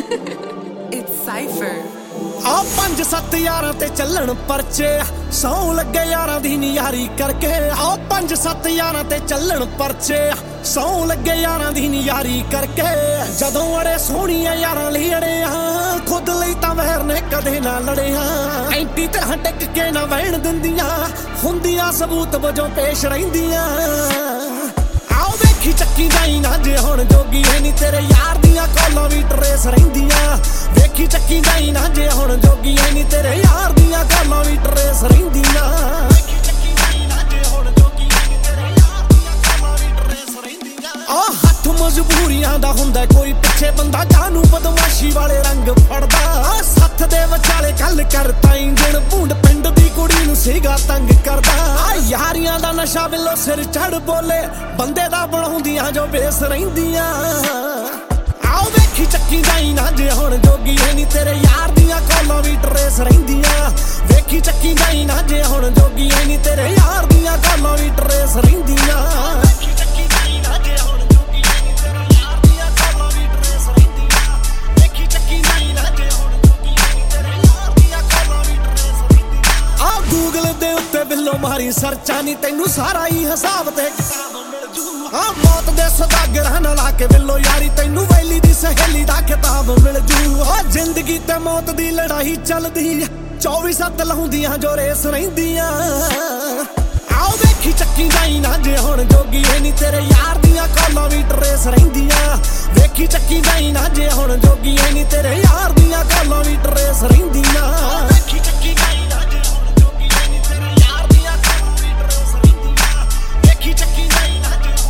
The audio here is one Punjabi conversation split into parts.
It's Cypher. ਆ 5-7 यारां ते ਚੱਲਣ ਪਰਚੇ ਸੌਂ ਲੱਗੇ यारां ਦੀ ਨਿਆਰੀ ਕਰਕੇ ਆ 5-7 यारां ਤੇ ਚੱਲਣ ਪਰਚੇ ਸੌਂ ਲੱਗੇ यारां ਦੀ ਨਿਆਰੀ ਕਰਕੇ ਜਦੋਂ ਅੜੇ ਸੋਹਣੀਆਂ यारां ਲਈ ਅੜੇ ਆ ਖੁਦ ਲਈ ਤਾਂ ਵਹਿਰ ਨੇ ਕਦੇ ਨਾ ਲੜਿਆ ਐਂਟੀ ਤਰ੍ਹਾਂ ਟਿਕ ਕੇ ਨਾ ਵਹਿਣ ਦਿੰਦੀਆਂ ਹੁੰਦੀਆਂ ਸਬੂਤ ਵਜੋਂ ਪੇਸ਼ ਰਹਿੰਦੀਆਂ ਆਓ ਵੇਖੀ ਚੱਕੀ ਜਾਈ ਨਾ ਜੇ ਹੁਣ ਜੋਗੀ ਹੈ ਨੀ ਤੇਰੇ ਯਾਰ ਦੀਆਂ ਕਾਲਾਂ ਵੀ ਟਰੇਸ ਰਹਿੰਦੀਆਂ ਵੇਖੀ ਚੱਕੀ ਜਾਈ ਨਾ ਜੇ ਹੁਣ ਜੋਗੀ ਹੈ ਨੀ ਤੇਰੇ ਯਾਰ ਦੀਆਂ ਕਾਲਾਂ ਵੀ ਟਰੇਸ ਰਹਿੰਦੀਆਂ ਵੇਖੀ ਚੱਕੀ ਜਾਈ ਨਾ ਜੇ ਹੁਣ ਜੋਗੀ ਹੈ ਨੀ ਤੇਰੇ ਯਾਰ ਦੀਆਂ ਕਾਲਾਂ ਵੀ ਟਰੇਸ ਰਹਿੰਦੀਆਂ ਆ ਹੱਥ ਮਜਬੂਰੀਆਂ ਦਾ ਹੁੰਦਾ ਕੋਈ ਪਿੱਛੇ ਬੰਦਾ ਜਾਨੂੰ ਬਦਮਾਸ਼ੀ ਵਾਲੇ ਰੰਗ ਫੜਦਾ ਸੱਥ ਦੇ ਵਿਚਾਲੇ ਗੱਲ ਕਰਤਾ ਇੰਜਣ ਭੁੰਡ ਪਿੰਡ ਦੀ ਕੁੜੀ ਨੂੰ ਸੀਗਾ ਤੰਗ ਕਰਦਾ ਆ ਯਾਰੀਆਂ ਦਾ ਨਸ਼ਾ ਬਿੱਲੋ ਸਿਰ ਚੜ ਬੋਲੇ ਬੰਦੇ ਦਾ ਬਣਾਉਂਦੀਆਂ ਜੋ ਬੇਸ ਰਹਿੰਦੀਆਂ ਆਓ ਵੇਖੀ ਚੱਕੀ ਜਾਈ ਨਾ ਜੇ ਹੁਣ ਜੋਗੀ ਹੈ ਨੀ ਤੇਰੇ ਯਾਰ ਦੀਆਂ ਕਾਲਾਂ ਵੀ ਟਰੇਸ ਰਹਿੰਦੀਆਂ ਵੇਖੀ ਚੱਕੀ ਜਾਈ ਨਾ ਜੇ ਹੁਣ ਜੋਗੀ ਹੈ ਨੀ ਤੇਰੇ ਯਾਰ ਦੀਆਂ ਕਾਲਾਂ ਵੀ ਟਰੇਸ ਰਹਿੰਦੀਆਂ ਵੇਖੀ ਚੱਕੀ ਜਾਈ ਨਾ ਜੇ ਹੁਣ ਜੋਗੀ ਹੈ ਨੀ ਤੇਰੇ ਯਾਰ ਦੀਆਂ ਕਾਲਾਂ ਵੀ ਟਰੇਸ ਰਹਿੰਦੀਆਂ ਵੇਖੀ ਚੱਕੀ ਜਾਈ ਨਾ ਜੇ ਹੁਣ ਜੋਗੀ ਹੈ ਨੀ ਤੇਰੇ ਯਾਰ ਦੀਆਂ ਕਾਲਾਂ ਵੀ ਟਰੇਸ ਰਹਿੰਦੀਆਂ ਆ ਗੂਗਲ ਦੇ ਉੱਤੇ ਬਿੱਲੋ ਮਾਰੀ ਸਰਚਾਂ ਨੀ ਤੈਨੂੰ ਸਾਰਾ ਹੀ ਹਿਸਾਬ ਤੇ ਹਾਂ ਮੌਤ ਦੇ ਸਦਾਗਰਾਂ ਨਾਲ ਆ ਕੇ ਬਿੱਲੋ ਯਾਰੀ ਤੈਨੂੰ ਵੈਲੀ ਦੀ ਸਹੇਲੀ ਦਾ ਖਿਤਾਬ ਮਿਲ ਜੂ ਆ ਜ਼ਿੰਦਗੀ ਤੇ ਮੌਤ ਦੀ ਲੜਾਈ ਚੱਲਦੀ 24/7 ਲਾਉਂਦੀਆਂ ਜੋ ਰੇਸ ਰਹਿੰਦੀਆਂ ਆਓ ਵੇਖੀ ਚੱਕੀ ਜਾਈ ਨਾ ਜੇ ਹੁਣ ਜੋਗੀ ਹੈ ਨੀ ਤੇਰੇ ਯਾਰ ਦੀਆਂ ਕਾਲਾਂ ਵੀ ਟਰੇਸ ਰਹਿੰਦੀਆਂ ਵੇਖੀ ਚੱਕੀ ਜਾਈ ਨਾ ਜੇ ਹੁਣ ਜੋਗੀ ਹੈ ਨੀ ਤੇਰੇ ਯਾਰ ਦੀਆਂ ਕਾਲਾਂ ਵੀ ਟਰੇਸ ਰਹਿੰਦੀਆਂ ਵੇਖੀ ਚੱਕੀ ਜਾਈ ਨਾ ਜੇ ਹੁਣ ਜੋਗੀ ਹੈ ਨੀ ਤੇਰੇ ਯਾਰ ਦੀਆਂ ਕਾਲਾਂ ਵੀ ਟਰੇਸ ਰਹਿੰਦੀਆਂ ਵੇਖੀ ਚੱਕੀ ਜਾਈ ਨਾ ਜੇ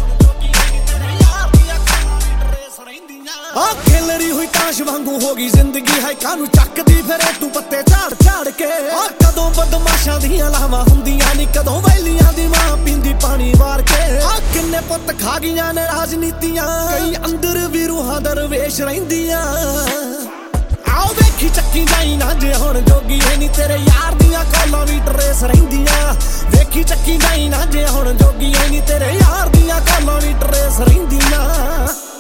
ਆ ਖੇਲੜੀ ਹੋਈ ਤਾਸ਼ ਵਾਂਗੂ ਹੋ ਗਈ ਜ਼ਿੰਦਗੀ ਹੈ ਕਾਨੂੰ ਚੱਕਦੀ ਫਿਰੇ ਤੂੰ ਪੱਤੇ ਝਾੜ ਝਾੜ ਕੇ ਆ ਕਦੋਂ ਬਦਮਾਸ਼ਾਂ ਦੀਆਂ ਲਾਵਾਂ ਹੁੰਦੀਆਂ ਨੀ ਕਦੋਂ ਵੈਲੀਆਂ ਦੀ ਮਾਂ ਪੀਂਦੀ ਪਾਣੀ ਵਾਰ ਕੇ ਆ ਕਿੰਨੇ ਪੁੱਤ ਖਾ ਗਈਆਂ ਨੇ ਰਾਜਨੀਤੀਆਂ ਕਈ ਅੰਦਰ ਵੀ ਰੂਹਾਂ ਦਰਵੇਸ਼ ਰਹਿੰਦੀਆਂ ਆਓ ਵੇਖੀ ਚੱਕੀ ਜਾਈ ਨਾ ਜੇ ਹੁਣ ਜੋਗੀ ਹੈ ਨੀ ਤੇਰੇ ਯਾਰ ਦੀਆਂ ਕਾਲਾਂ ਵੀ ਟਰੇਸ ਰਹਿੰਦੀਆਂ ਵੇਖੀ ਚੱਕੀ ਜਾਈ ਨਾ ਜੇ ਹੁਣ ਜੋਗੀ ਹੈ ਨੀ ਤੇਰੇ ਯਾਰ ਦੀਆਂ ਕਾਲਾਂ ਵੀ ਟਰੇਸ ਰਹਿੰਦੀਆਂ